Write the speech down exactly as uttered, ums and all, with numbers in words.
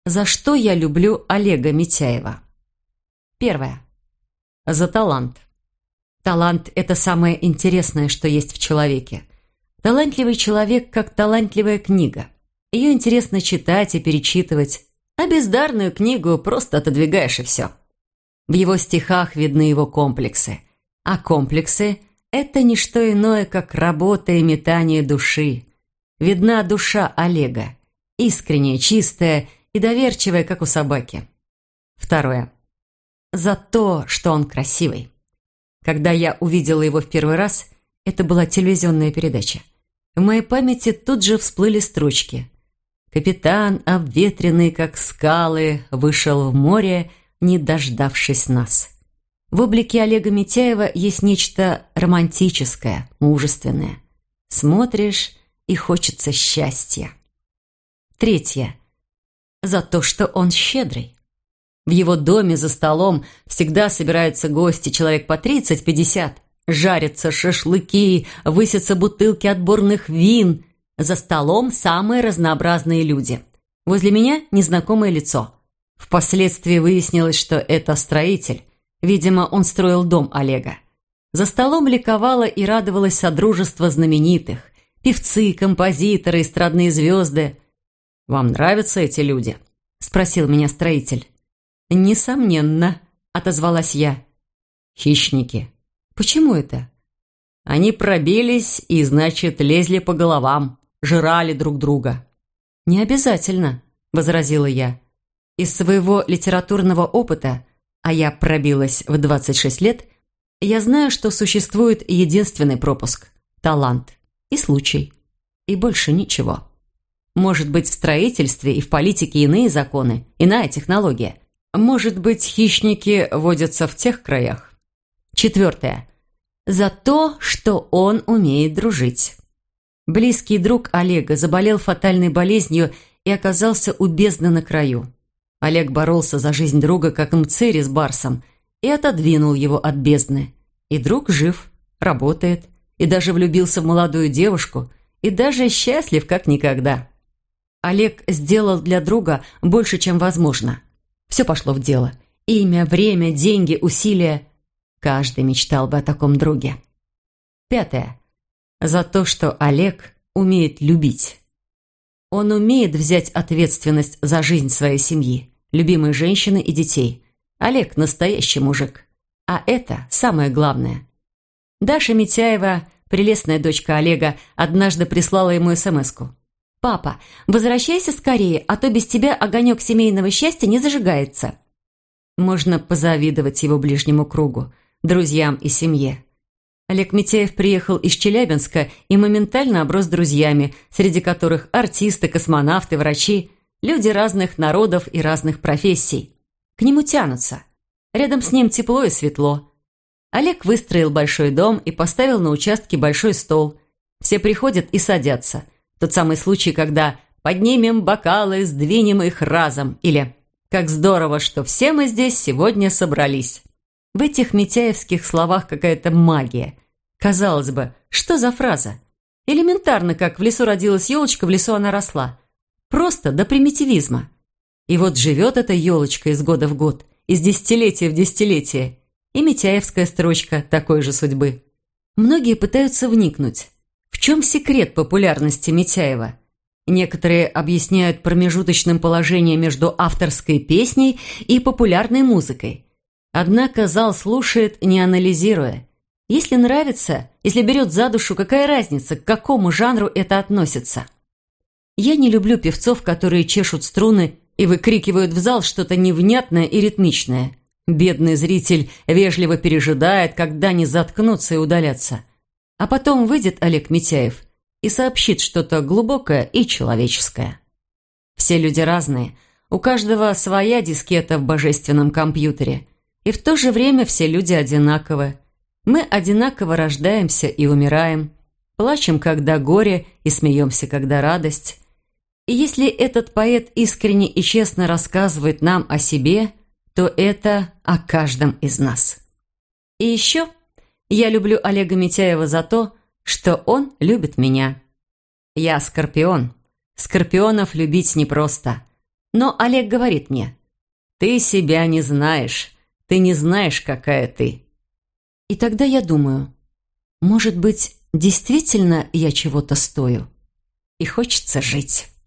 За что я люблю Олега Митяева? Первое. За талант. Талант – это самое интересное, что есть в человеке. Талантливый человек, как талантливая книга. Ее интересно читать и перечитывать, а бездарную книгу просто отодвигаешь и все. В его стихах видны его комплексы. А комплексы – это не что иное, как работа и метание души. Видна душа Олега. Искренняя, чистая и доверчивая, как у собаки. Второе. За то, что он красивый. Когда я увидела его в первый раз, это была телевизионная передача. В моей памяти тут же всплыли строчки. «Капитан, обветренный, как скалы, вышел в море, не дождавшись нас». В облике Олега Митяева есть нечто романтическое, мужественное. Смотришь, и хочется счастья. Третье. За то, что он щедрый. В его доме за столом всегда собираются гости, человек по тридцать-пятьдесят. Жарятся шашлыки, высятся бутылки отборных вин. За столом самые разнообразные люди. Возле меня незнакомое лицо. Впоследствии выяснилось, что это строитель. Видимо, он строил дом Олега. За столом ликовало и радовалось содружество знаменитых. Певцы, композиторы, эстрадные звезды. «Вам нравятся эти люди?» – спросил меня строитель. «Несомненно», – отозвалась я. «Хищники». «Почему это?» «Они пробились и, значит, лезли по головам, жрали друг друга». «Не обязательно», – возразила я. «Из своего литературного опыта, а я пробилась в двадцать шесть лет, я знаю, что существует единственный пропуск – талант и случай, и больше ничего. Может быть, в строительстве и в политике иные законы, иная технология. Может быть, хищники водятся в тех краях». Четвертое. За то, что он умеет дружить. Близкий друг Олега заболел фатальной болезнью и оказался у бездны на краю. Олег боролся за жизнь друга, как мцыри с барсом, и отодвинул его от бездны. И друг жив, работает, и даже влюбился в молодую девушку, и даже счастлив, как никогда. Олег сделал для друга больше, чем возможно. Все пошло в дело. Имя, время, деньги, усилия. Каждый мечтал бы о таком друге. Пятое. За то, что Олег умеет любить. Он умеет взять ответственность за жизнь своей семьи, любимой женщины и детей. Олег – настоящий мужик. А это самое главное. Даша Митяева, прелестная дочка Олега, однажды прислала ему смс-ку. «Папа, возвращайся скорее, а то без тебя огонек семейного счастья не зажигается». Можно позавидовать его ближнему кругу, друзьям и семье. Олег Митяев приехал из Челябинска и моментально оброс друзьями, среди которых артисты, космонавты, врачи, люди разных народов и разных профессий. К нему тянутся. Рядом с ним тепло и светло. Олег выстроил большой дом и поставил на участке большой стол. Все приходят и садятся. Тот самый случай, когда «поднимем бокалы, сдвинем их разом» или «как здорово, что все мы здесь сегодня собрались». В этих митяевских словах какая-то магия. Казалось бы, что за фраза? Элементарно, как «в лесу родилась елочка, в лесу она росла». Просто до примитивизма. И вот живет эта елочка из года в год, из десятилетия в десятилетие. И митяевская строчка такой же судьбы. Многие пытаются вникнуть. В чем секрет популярности Митяева? Некоторые объясняют промежуточным положением между авторской песней и популярной музыкой. Однако зал слушает, не анализируя. Если нравится, если берет за душу, какая разница, к какому жанру это относится? Я не люблю певцов, которые чешут струны и выкрикивают в зал что-то невнятное и ритмичное. Бедный зритель вежливо пережидает, когда не заткнутся и удалятся. А потом выйдет Олег Митяев и сообщит что-то глубокое и человеческое. Все люди разные, у каждого своя дискета в божественном компьютере. И в то же время все люди одинаковы. Мы одинаково рождаемся и умираем, плачем, когда горе, и смеемся, когда радость. И если этот поэт искренне и честно рассказывает нам о себе, то это о каждом из нас. И еще я люблю Олега Митяева за то, что он любит меня. Я скорпион. Скорпионов любить непросто. Но Олег говорит мне: «Ты себя не знаешь, ты не знаешь, какая ты». И тогда я думаю, может быть, действительно я чего-то стою, и хочется жить.